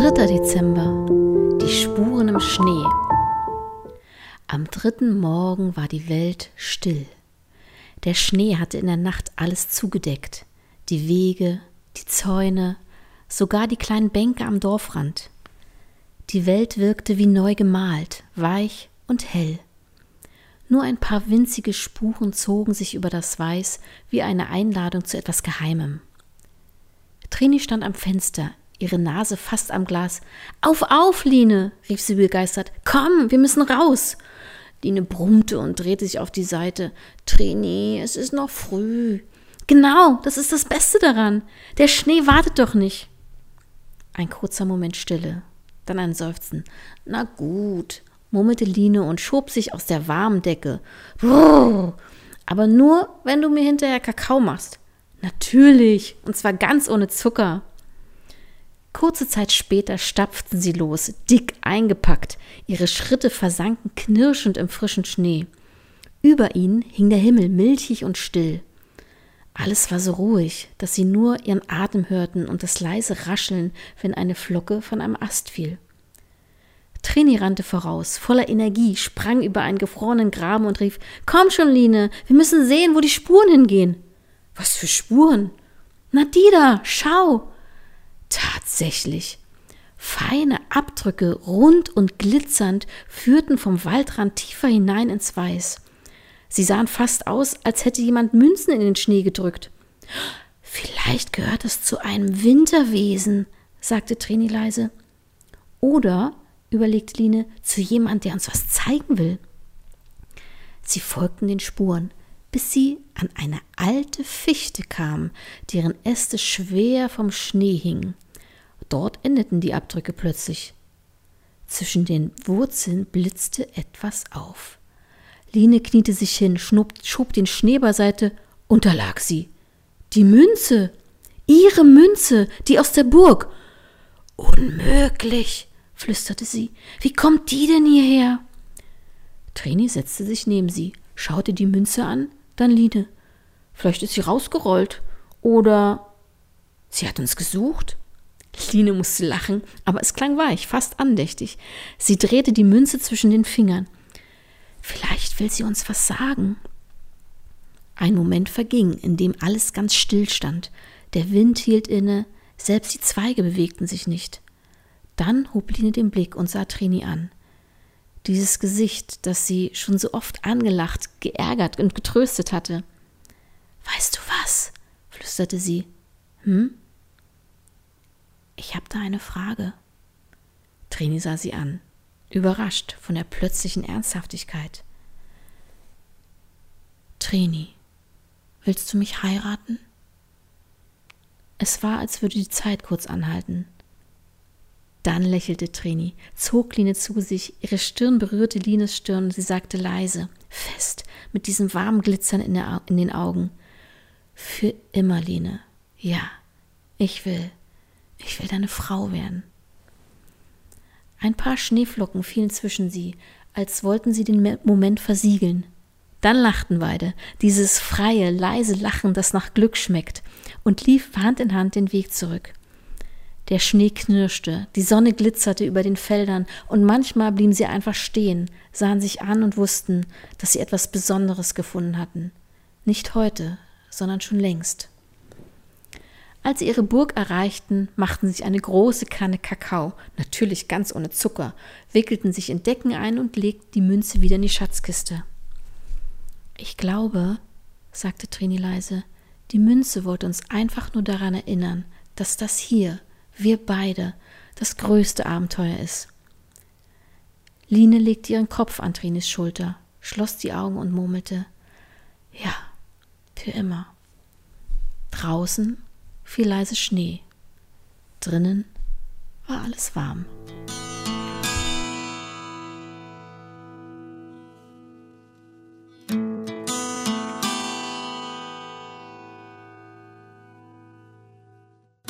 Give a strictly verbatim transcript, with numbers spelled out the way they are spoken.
dritter Dezember. Die Spuren im Schnee. Am dritten Morgen war die Welt still. Der Schnee hatte in der Nacht alles zugedeckt. Die Wege, die Zäune, sogar die kleinen Bänke am Dorfrand. Die Welt wirkte wie neu gemalt, weich und hell. Nur ein paar winzige Spuren zogen sich über das Weiß wie eine Einladung zu etwas Geheimem. Trini stand am Fenster, ihre Nase fast am Glas. »Auf, auf, Line«, rief sie begeistert. »Komm, wir müssen raus!« Line brummte und drehte sich auf die Seite. »Trini, es ist noch früh.« »Genau, das ist das Beste daran. Der Schnee wartet doch nicht.« Ein kurzer Moment Stille, dann ein Seufzen. »Na gut«, murmelte Line und schob sich aus der warmen Decke. »Brrr, aber nur, wenn du mir hinterher Kakao machst.« »Natürlich, und zwar ganz ohne Zucker.« Kurze Zeit später stapften sie los, dick eingepackt. Ihre Schritte versanken knirschend im frischen Schnee. Über ihnen hing der Himmel milchig und still. Alles war so ruhig, dass sie nur ihren Atem hörten und das leise Rascheln, wenn eine Flocke von einem Ast fiel. Trini rannte voraus, voller Energie, sprang über einen gefrorenen Graben und rief: »Komm schon, Line, wir müssen sehen, wo die Spuren hingehen.« »Was für Spuren?« »Na, die da, schau!« Tatsächlich. Feine Abdrücke, rund und glitzernd, führten vom Waldrand tiefer hinein ins Weiß. Sie sahen fast aus, als hätte jemand Münzen in den Schnee gedrückt. »Vielleicht gehört es zu einem Winterwesen«, sagte Trini leise. »Oder«, überlegte Line, »zu jemand, der uns was zeigen will.« Sie folgten den Spuren, bis sie an eine alte Fichte kamen, deren Äste schwer vom Schnee hingen. Dort endeten die Abdrücke plötzlich. Zwischen den Wurzeln blitzte etwas auf. Line kniete sich hin, schob, schob den Schnee beiseite, und da lag sie. Die Münze! Ihre Münze, die aus der Burg! »Unmöglich«, flüsterte sie. »Wie kommt die denn hierher?« Trini setzte sich neben sie, schaute die Münze an, dann Line. »Vielleicht ist sie rausgerollt. Oder sie hat uns gesucht?« Line musste lachen, aber es klang weich, fast andächtig. Sie drehte die Münze zwischen den Fingern. »Vielleicht will sie uns was sagen.« Ein Moment verging, in dem alles ganz still stand. Der Wind hielt inne, selbst die Zweige bewegten sich nicht. Dann hob Line den Blick und sah Trini an. Dieses Gesicht, das sie schon so oft angelacht, geärgert und getröstet hatte. »Weißt du was?«, flüsterte sie. »Hm?« »Ich habe da eine Frage.« Trini sah sie an, überrascht von der plötzlichen Ernsthaftigkeit. »Trini, willst du mich heiraten?« Es war, als würde die Zeit kurz anhalten. Dann lächelte Trini, zog Line zu sich, ihre Stirn berührte Lines Stirn und sie sagte leise, fest, mit diesem warmen Glitzern in, der, in den Augen: »Für immer, Line. Ja, ich will. Ich will deine Frau werden.« Ein paar Schneeflocken fielen zwischen sie, als wollten sie den Moment versiegeln. Dann lachten beide, dieses freie, leise Lachen, das nach Glück schmeckt, und lief Hand in Hand den Weg zurück. Der Schnee knirschte, die Sonne glitzerte über den Feldern und manchmal blieben sie einfach stehen, sahen sich an und wussten, dass sie etwas Besonderes gefunden hatten. Nicht heute, sondern schon längst. Als sie ihre Burg erreichten, machten sie sich eine große Kanne Kakao, natürlich ganz ohne Zucker, wickelten sich in Decken ein und legten die Münze wieder in die Schatzkiste. »Ich glaube«, sagte Trini leise, »die Münze wollte uns einfach nur daran erinnern, dass das hier, wir beide, das größte Abenteuer ist.« Line legte ihren Kopf an Trinis Schulter, schloss die Augen und murmelte: »Ja, für immer.« Draußen fiel leise Schnee. Drinnen war alles warm.